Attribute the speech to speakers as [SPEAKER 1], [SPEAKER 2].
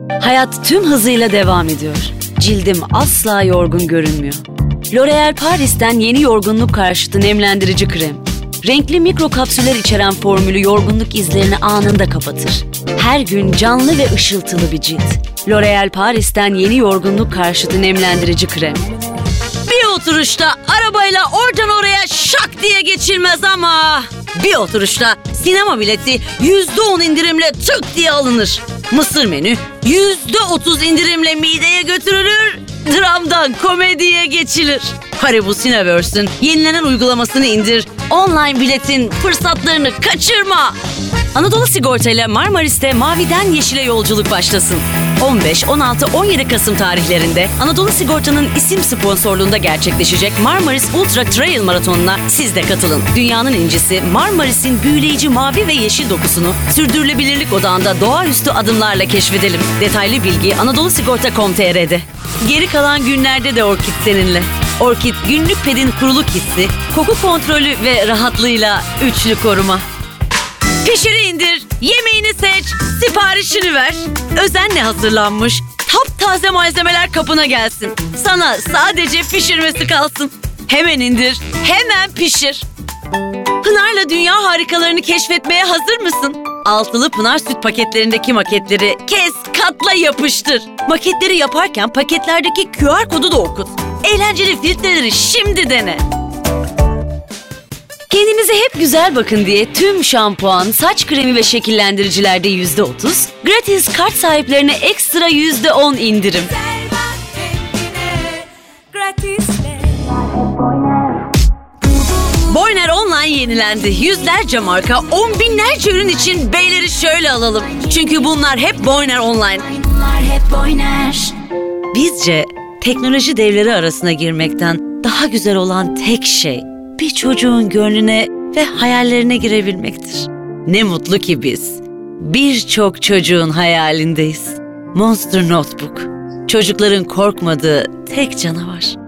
[SPEAKER 1] Hayat tüm hızıyla devam ediyor. Cildim asla yorgun görünmüyor. L'Oréal Paris'ten yeni yorgunluk karşıtı nemlendirici krem. Renkli mikro kapsüller içeren formülü yorgunluk izlerini anında kapatır. Her gün canlı ve ışıltılı bir cilt. L'Oréal Paris'ten yeni yorgunluk karşıtı nemlendirici krem. Bir oturuşta arabayla oradan oraya şak diye geçilmez ama bir oturuşta sinema bileti %10 indirimle tık diye alınır. Mısır menü %30 indirimle mideye götürülür, dramdan komediye geçilir. Haribo Cineverse'ün yenilenen uygulamasını indir, online biletin fırsatlarını kaçırma. Anadolu Sigorta ile Marmaris'te maviden yeşile yolculuk başlasın. 15, 16, 17 Kasım tarihlerinde Anadolu Sigorta'nın isim sponsorluğunda gerçekleşecek Marmaris Ultra Trail Maratonu'na siz de katılın. Dünyanın incisi Marmaris'in büyüleyici mavi ve yeşil dokusunu sürdürülebilirlik odağında doğaüstü adımlarla keşfedelim. Detaylı bilgi anadolusigorta.com.tr'de. Geri kalan günlerde de Orkid seninle. Orkid günlük pedin kuruluk hissi, koku kontrolü ve rahatlığıyla üçlü koruma. Pişiri indir, yemeğini seç, siparişini ver. Özenle hazırlanmış, taptaze malzemeler kapına gelsin. Sana sadece pişirmesi kalsın. Hemen indir, hemen pişir. Pınar'la dünya harikalarını keşfetmeye hazır mısın? Altılı Pınar süt paketlerindeki maketleri kes, katla, yapıştır. Maketleri yaparken paketlerdeki QR kodu da okut. Eğlenceli filtreleri şimdi dene. Kendinize hep güzel bakın diye tüm şampuan, saç kremi ve şekillendiricilerde %30, gratis kart sahiplerine ekstra %10 indirim. Boyner Online yenilendi. Yüzlerce marka, on binlerce ürün için beyleri şöyle alalım. Çünkü bunlar hep Boyner Online. Bizce teknoloji devleri arasına girmekten daha güzel olan tek şey bir çocuğun gönlüne ve hayallerine girebilmektir. Ne mutlu ki biz birçok çocuğun hayalindeyiz. Monster Notebook, çocukların korkmadığı tek canavar.